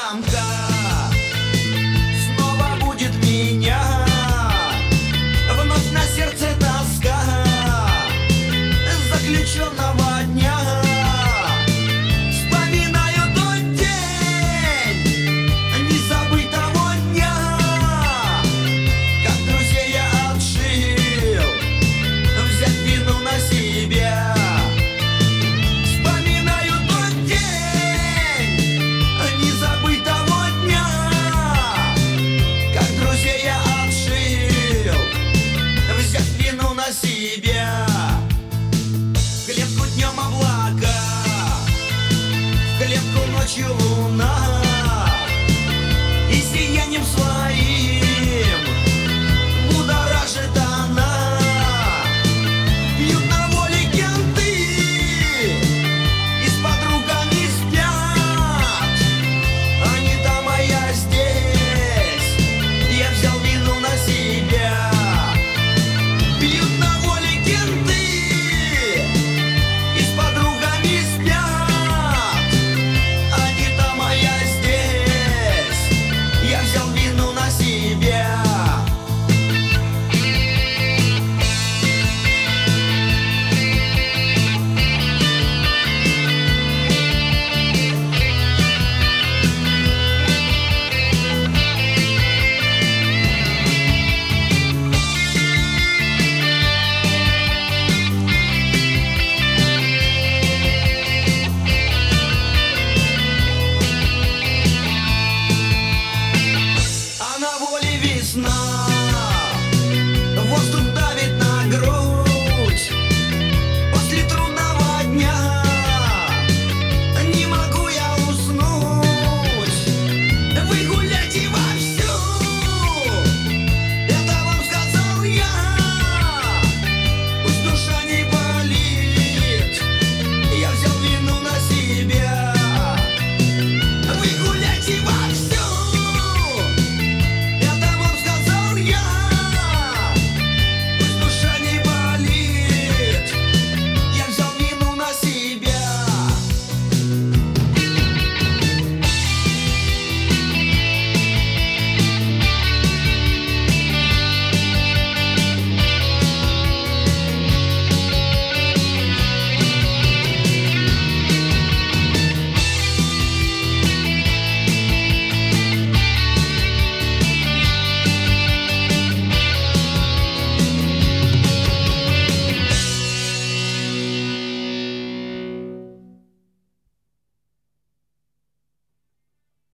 замка снова будет меня. Вновь на сердце тоска заключенного дня. Вспоминаю тот день, не забыть того дня, как друзей я отшил, взять вину на себя. Вспоминаю тот день, не забыть того дня, как друзей я отшил, взять вину на себя. В клетку днем облака, в клетку ночью луна, и сиянием своим